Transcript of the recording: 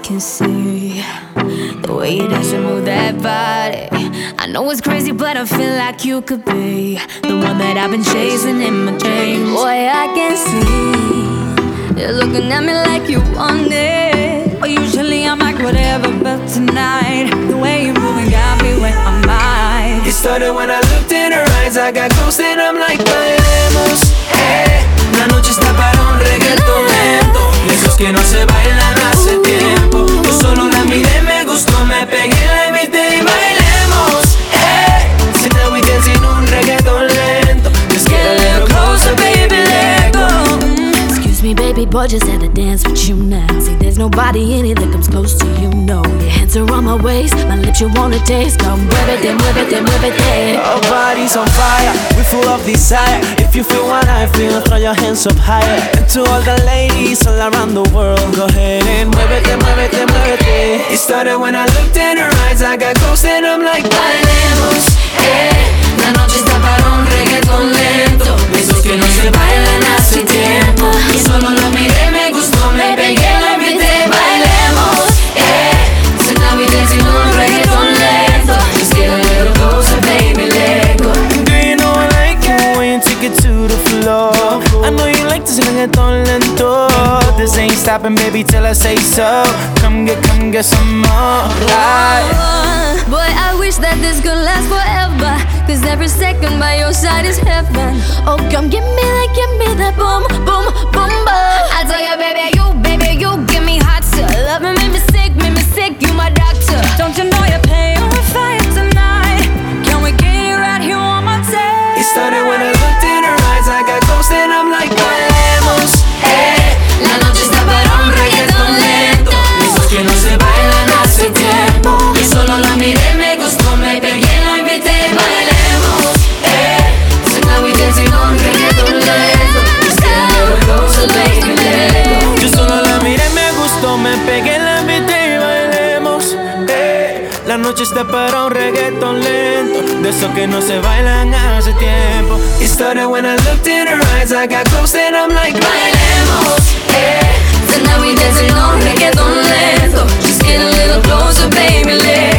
can see the way you dance and move that body. I know it's crazy, but I feel like you could be the one that I've been chasing in my dreams. Boy, I can see you're looking at me like you want it. But usually I'm like whatever, but tonight the way you're moving got me where I'm at. It started when I looked in her eyes. I got close and I'm like, bailemos, la noche está para un reggaeton lento, esos que no se bailan hace tiempo. Yo solo la miré, me gustó, me pegué, la invité y bailemos, so now we dancing un reggaeton lento. Just get a little closer, baby, let go. Excuse me, baby boy, just had to dance with you now. See, there's nobody in it that comes close to you, no. Your hands are on my waist, my lips you wanna taste. Come muévete, muévete, muévete. Our bodies on fire, we full of desire. If you feel what I feel, throw your hands up higher. And to all the ladies all around the world, go ahead and muévete, muévete, muévete. It started when I looked in her eyes. I got close and I'm like, bailemos, la noche está para un reggaeton lento, esos que no se bailan hace tiempo. Yo solo lo miré, me gustó, me pegué, la invité, bailemos, so now we dancing un reggaeton lento. Just get a little closer, baby, let go. Do you know I like it when you take it to the floor? I know you like this reggaeton lento. This ain't stopping, baby, till I say so. Come get some more. Boy, I wish that this could last forever, 'cause every second by your side is heaven. Oh, come give me that boom, boom, boom, boom. I tell you, baby, you give me hot too. Love me, make me sick, you my doctor. Don't you know you're paying a fire tonight? Can we get it right here on my table? It started when I looked in her eyes. I got close and I'm like, bailemos, la noche está para un reggaeton lento, esos que no se bailan hace tiempo. Yo solo la miré, me gustó, me pegué, la invité, bailemos, so now we dancing on reggaeton lento. Just get a little closer, baby, let go. Yo solo la miré, me gustó, me pegué, la invité y bailemos, la noche está para un reggaeton lento, de esos que no se bailan hace tiempo. It started when I looked in her eyes. I got close and I'm like, bailemos, so now we dancing on reggaeton lento. Just get a little closer, baby, let